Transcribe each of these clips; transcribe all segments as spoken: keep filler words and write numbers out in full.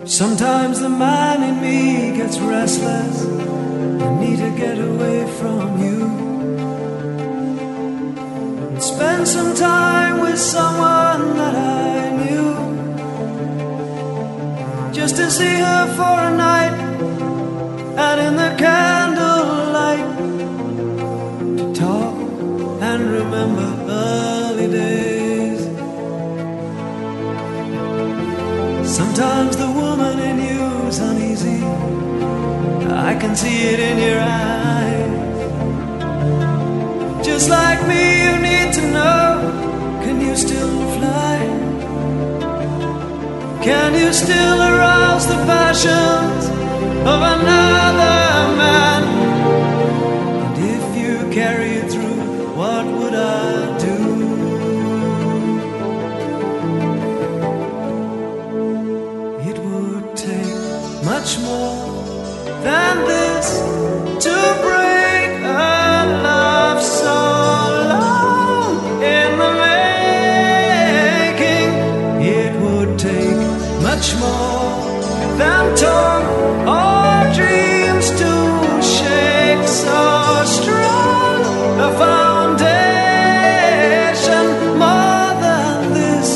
Sometimes the man in me gets restless. I need to get away from you and spend some time with someone that I knew, just to see her for a night and in the candlelight to talk and remember early days. Sometimes the woman in you's uneasy, I can see it in your eyes. Just like me, you need to know, can you still fly? Can you still arouse the passions of another man? And if you carry it through, what would I do? It would take much more than this to break a love so long in the making. It would take much more than talk or dreams to shake so strong a foundation. More than this.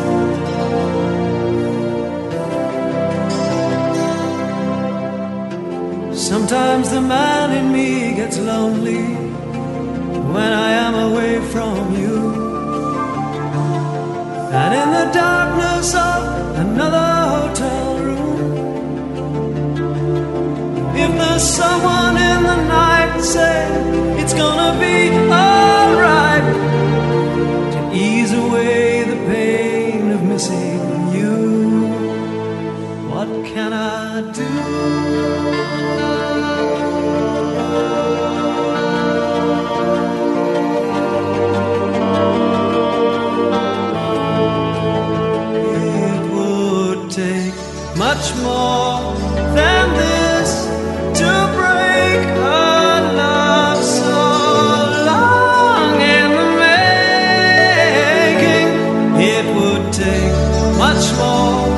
Sometimes the man in me gets lonely when I am away from you, and in the darkness of another hotel room, if there's someone in the night saying it's gonna be alright, to ease away the pain of missing you, what can I do? Much more than this to break a love so long in the making. It would take much more